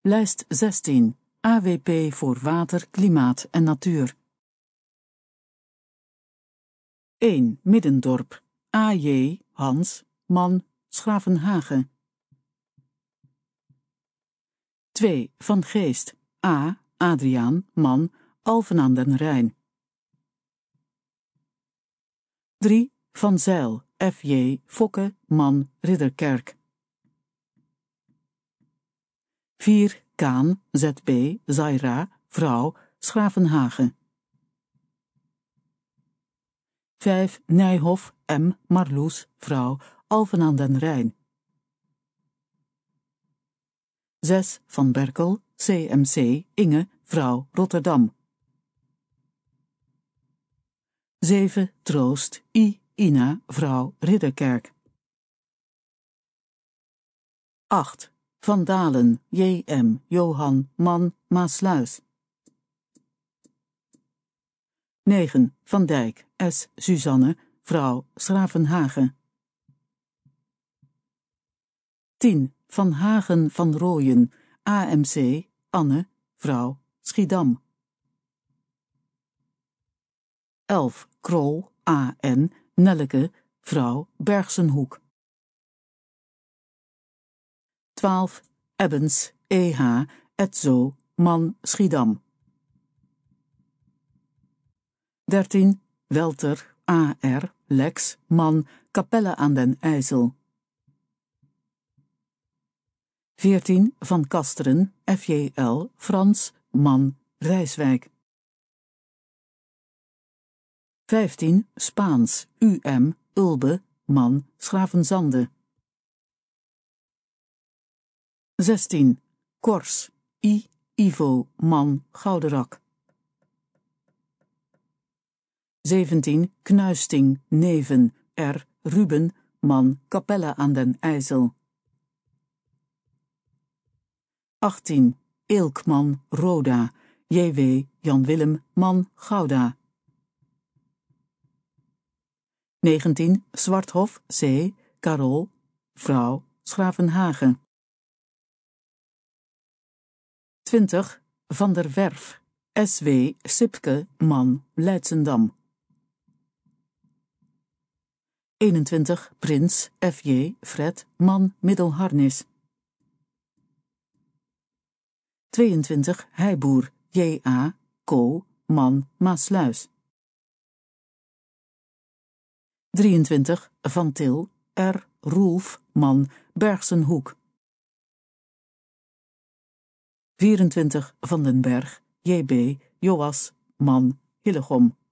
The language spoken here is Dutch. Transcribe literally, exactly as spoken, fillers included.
Lijst zestien. A W P voor water, klimaat en natuur. één. Middendorp. A J. Hans, man, Schravenhagen. twee. Van Geest. A. Adriaan, man, Alphen aan den Rijn. drie. Van Zijl. F J. Fokke, man, Ridderkerk. vier. Kaan, Z B. Zaira, vrouw, Schravenhagen. vijf. Nijhoff, M. Marloes, vrouw, Alphen aan den Rijn. zes. Van Berkel, C M C, Inge, vrouw, Rotterdam. zeven. Troost, I. Ina, vrouw, Ridderkerk. acht. Van Dalen, J M, Johan, man, Maasluis. negen. Van Dijk, S. Suzanne, vrouw, Schravenhagen. tien. Van Hagen van Rooyen, A M C, Anne, vrouw, Schiedam. elf. Krol, A N, Nelleke, vrouw, Bergsenhoek. twaalf. Ebbens, E H, Etzo, man, Schiedam. dertien. Welter, A R, Lex, man, Capelle aan den IJssel. veertien. Van Kasteren, F J L, Frans, man, Rijswijk. vijftien. Spaans, U M, Ulbe, man, Schravenzande. zestien. Kors, I, Ivo, man, Gouderak. zeventien. Knuisting, Neven, R, Ruben, man, Capelle aan den IJssel. achttien. Eelkman, Roda, J W, Jan Willem, man, Gouda. negentien. Zwarthof, C, Carol, vrouw, Schravenhagen. twintig. Van der Werf, S W, Sipke, man, Leidsendam. eenentwintig. Prins, F J, Fred, man, Middelharnis. tweeëntwintig. Heiboer, J A, Ko, man, Maasluis. drieëntwintig. Van Til, R, Roelf, man, Bergsenhoek. vierentwintig. Van den Berg, J B, Joas, man, Hillegom.